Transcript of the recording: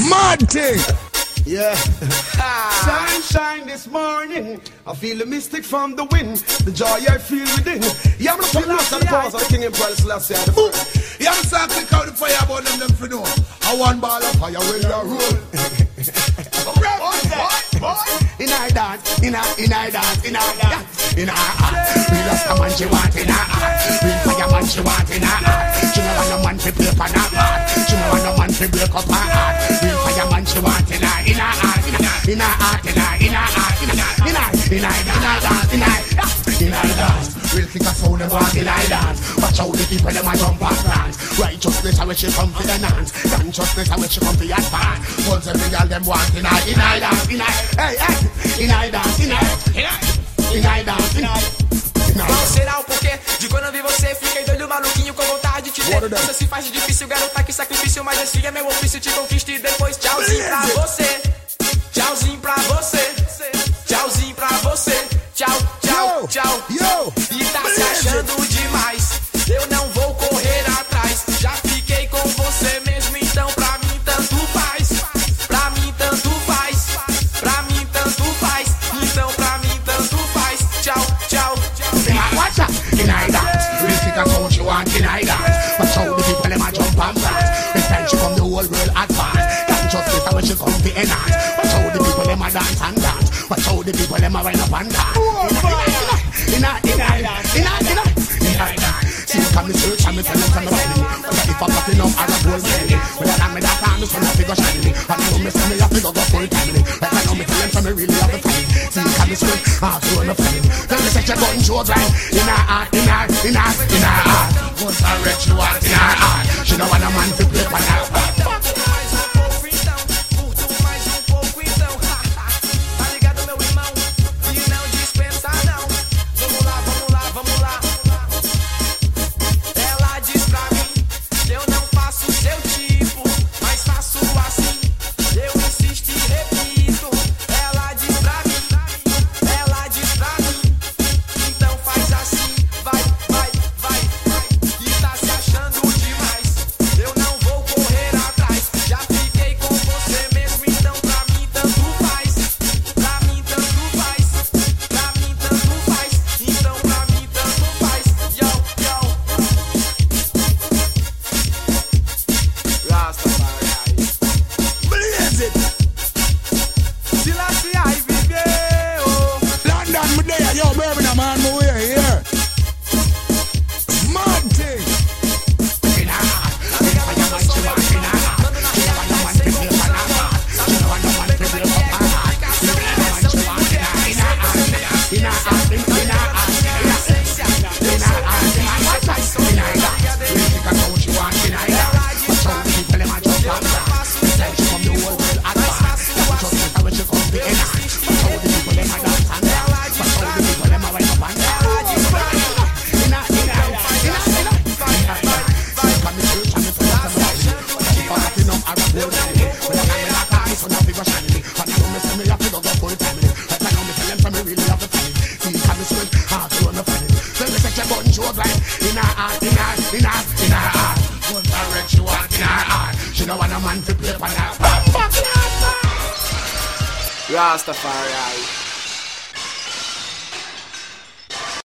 Mad thing. Yeah. Sunshine this morning. I feel the mystic from the wind. The joy I feel within. Yeah, I'm gonna feel lost on the powers of the King Emperor Selassie. Yeah, I'm saying click out the fire about them for know. I want ball of fire when you roll. In I dance, in I dance, in I dance, in I heart. We lost a man she want in her heart. Real fire man she want in her heart. She no want no man to play upon her heart. She no want no man to break up her heart. Real fire man she want in her heart, in her heart, in her heart, in her heart, in her heart, in I dance, in I dance. Real kick a sound and walk in I dance. Watch out the people them a jump and dance. Righteousness I wish you come for the dance. Consciousness I wish you come for your advance. Pulse every girl them want in I dance, in I, hey, hey, in I dance, in I dance, in I. Não será o porquê de quando eu vi você, fiquei doido, maluquinho, com vontade de te ter. Você se faz de difícil, garota, que sacrifício, mas esse é meu ofício, te conquisto e depois tchauzinho pra você. Tchauzinho pra você. Tchauzinho pra você. Tchau, tchau, tchau. E tá se achando demais, eu não vou correr atrás. Já fiquei com você mesmo, então pra mim tanto faz. Pra mim tanto faz. Pra mim tanto faz. Então pra mim tanto faz. Tchau, tchau. Watch out, in I dance. Real kick a sound she want in I dance. Watch out the people them a jump and dance. This time she come the whole world advance. Can't just this when she come to enhance. Watch out the people them a dance and dance. Watch out the people them a wind up and dance. In I dance. See me come to church and me tell them from the Bible. But if I'm popping up as a gold belly, well I me that time, me son a figure shiny. And I know me say me a figure go full time. Like I know me tell them from me really have the time. See me come to church, half so no funny. Then me say she gun show blind. In her heart. Once I read she want in her heart. She don't want a man to play for her. Rastafari.